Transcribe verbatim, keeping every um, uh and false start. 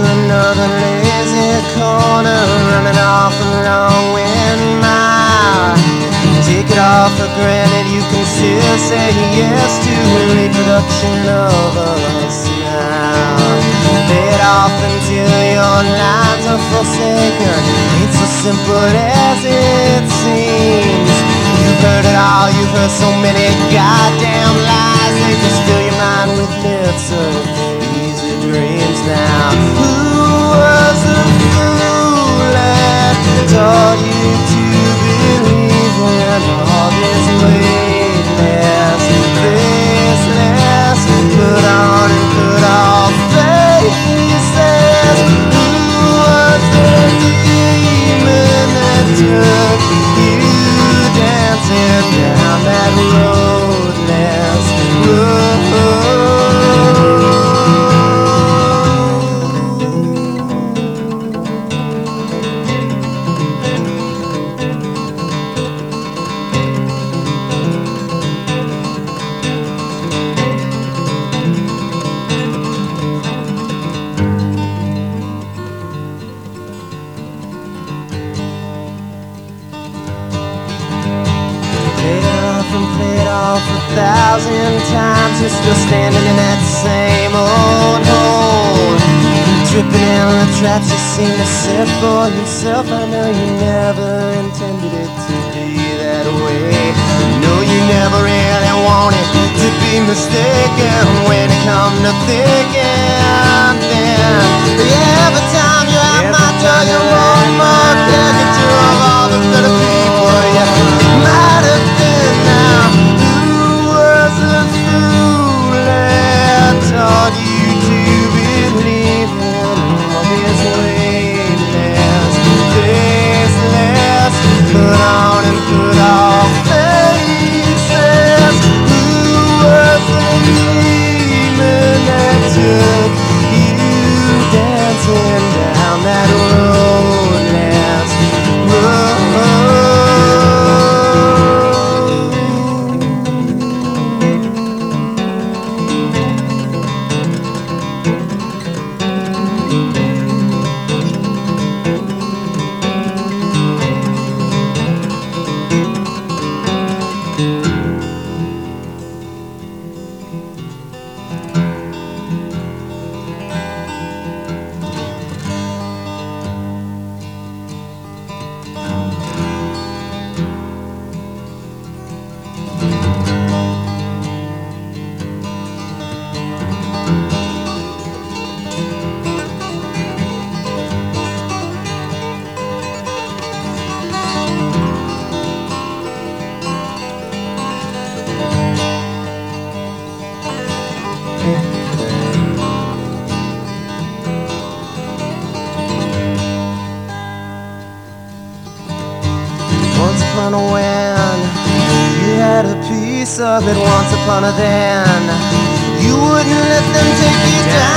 another lazy corner, running off along with mine. Take it all for granted, you can still say yes to reproduction of us now. Lay it off until your lines are forsaken. It's so simple as it seems. You've heard it all, you've heard so many goddamn lies. They just fill your mind with myths of easy dreams now. Who was the fool that taught you to believe in all this weightless, faceless, put on and put off faces? Who was the demon that took you dancing down that roadless road? A thousand times you're still standing in that same old hole, tripping in the traps you seem to set for yourself. I know you never intended it to be that way. No, you never really wanted to be mistaken. When it come to thinking, then yeah, every time you're out my door, you're more and more caricature of all the better people you might have been now. The fool that taught you to believe in all this weightless, faceless, put on and put off faces? Who was the demon that took you dancing down that roadless road? Once upon a when, you had a piece of it. Once upon a then, you wouldn't let them take you down.